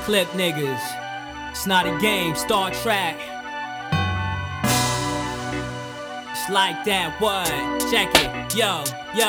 clip niggas. It's not a game, Star Trek. It's like that, what? Check it, yo,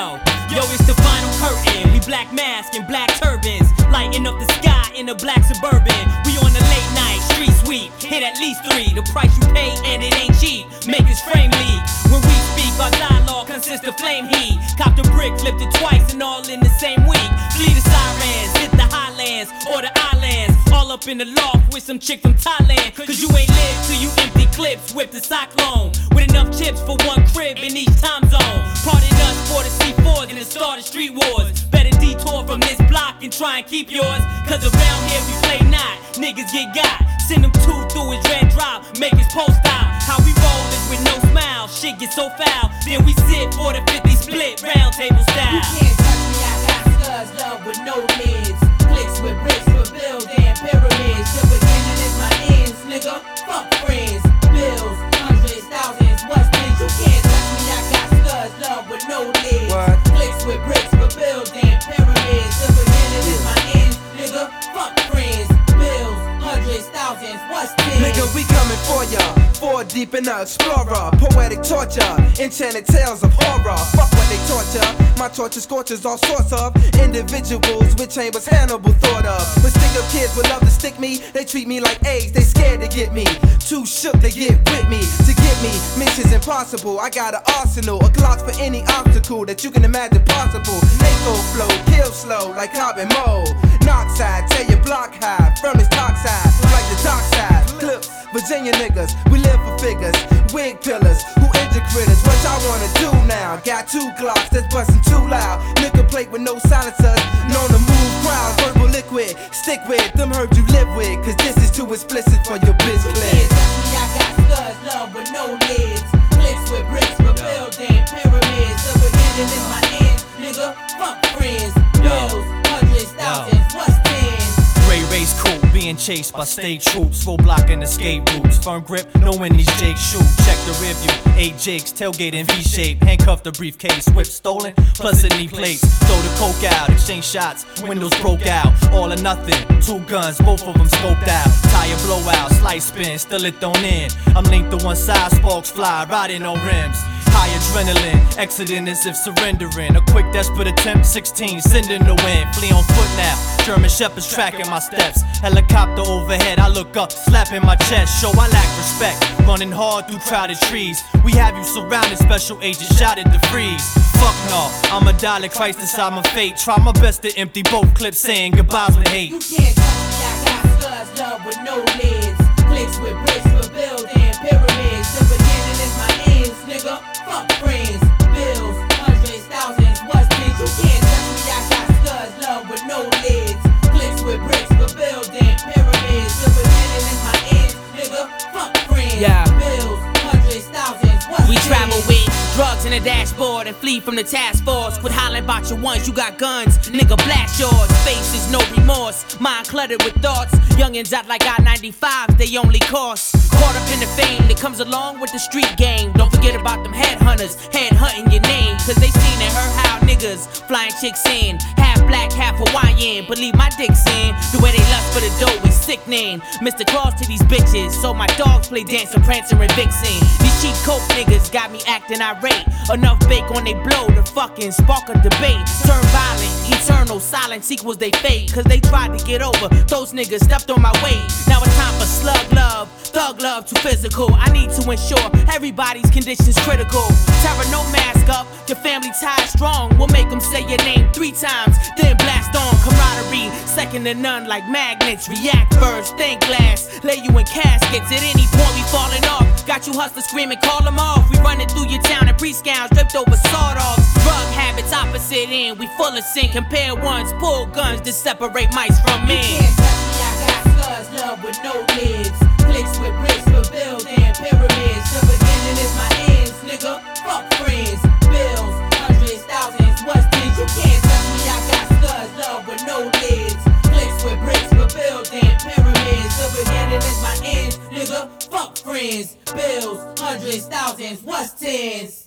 it's the final curtain. We black mask and black turbans, lighting up the sky in a black Suburban. We on a late night street sweep, hit at least 3. The price you pay and it ain't cheap, make us frame lead. When we speak, our dialogue consists of flame heat. Cop the brick, flipped it twice and all in the same week. Flee the sirens, hit the highlands or the islands, all up in the loft with some chick from Thailand. Cause you ain't live till you empty clips, whip the cyclone with enough chips for one crib in each time zone. Pardon us for the C4s and the start of street wars. Better detour from this block and try and keep yours. Cause around here we play not, niggas get got. Send them 2 through his red drop, make his post out. How we roll is with no smile, shit gets so foul. Then we sit for the 50 split, round table style. You can't touch me, I got studs, love with no lids. Clicks with bricks for building pyramids. The beginning is my ends, nigga, fuck friends. Bills, hundreds, thousands, what's this? You can't touch me, I got studs, love with no lids. What? Clicks with bricks for building pyramids. The beginning is my ends, nigga, fuck friends. Bills, hundreds, thousands, what's this? Nigga, we coming for ya. 4 deep in the explorer, poetic torture, enchanted tales of horror. Fuck what they torture. My torture scorches all sorts of individuals with chambers Hannibal thought of. But stick up kids would love to stick me. They treat me like AIDS, they scared to get me. Too shook to get with me. To get me, mission's impossible. I got an arsenal, a Glock for any obstacle that you can imagine possible. Nako flow, kill slow like carbon mold. Knock side, tell your block high, from his top side, like the dark side. Clips, Virginia niggas, we live for figures. Wig pillars, who injure critters. What y'all wanna do now? Got 2 Glocks that's bustin' too loud. Liquor plate with no silencers, known to move crowds. Verbal liquid, stick with them herbs you live with. Cause this is too explicit for your bitch You clip. can't touch me, I got studs, love with no lids. Clicks with bricks for building pyramids. The beginning is my end, nigga, fuck friends. Bills, hundreds, thousands, what's tens? Gray race cool, being chased by state troops, full blocking escape routes. Firm grip, knowing these Jakes shoot. Check the rear view, 8 Jakes, tailgate in V-shape. Handcuff the briefcase, whip stolen, plus knee plates. Throw the coke out, exchange shots, windows broke out. All or nothing, 2 guns, both of them scoped out. Tire blowout, slice spin, still it thrown in. I'm linked to one side, sparks fly, riding on rims. High adrenaline, exiting as if surrendering. A quick desperate attempt, 16, sending the wind. Flee on foot now, German shepherds tracking my steps. Helicopter overhead, I look up, slapping my chest. Show I lack respect, running hard through crowded trees. We have you surrounded, special agents shouted to freeze. Fuck no, I'm a dollar Christ inside my fate. Try my best to empty both clips, saying goodbyes with hate. You can't touch me, I got studs, love with no lids. Clicks with bricks for building pyramids. The beginning is my ends, nigga, fuck friends. Bills, hundreds, thousands, what's this? You can't touch me, I got studs, love with no lids. Clicks with bricks for building pyramids. The beginning is my ends, nigga, fuck friends. Yeah. Bills, hundreds, thousands, what's We this? travel with drugs in the dashboard and flee from the task force. Quit hollering about your ones, you got guns, nigga blast yours. Faces, no remorse, mind cluttered with thoughts. Youngins out like I-95, they only cost. Caught up in the fame that comes along with the street game. Don't forget about them headhunters, headhunting your name. Cause they seen and heard how niggas flying chicks in. Half black, half Hawaiian, believe my dick's in. The way they lust for the dough is sickening. Mr. Claus to these bitches, so my dogs play dancing, prancing, and vixen. These cheap coke niggas got me acting irate. Enough bake on they blow to fucking spark a debate. Turn violent, eternal silence equals they fate. Cause they tried to get over, those niggas stepped on my way. Now it's time for slug love, thug love too physical. I need to ensure everybody's condition's critical. Terror no mask up, your family ties strong. We'll make them say your name 3 times, then blast on. Camaraderie, second to none like magnets. React first, think last, lay you in caskets. At any point we falling off, got you hustlers screaming, call them off. We running through your town in pre-scouts, dripped over sawed-offs. Drug habits opposite end, we full of sin. Compare ones, pull guns to separate mice from men. You can't touch me, I got studs, love with no lids. Clicks with bricks for building pyramids. The beginning is my ends, nigga, fuck friends. Bills, hundreds, thousands, what's this? You can't touch me, I got studs, love with no lids. Clicks with bricks for building pyramids. The beginning is my ends, nigga, fuck friends. Bills, hundreds, thousands, what's tens?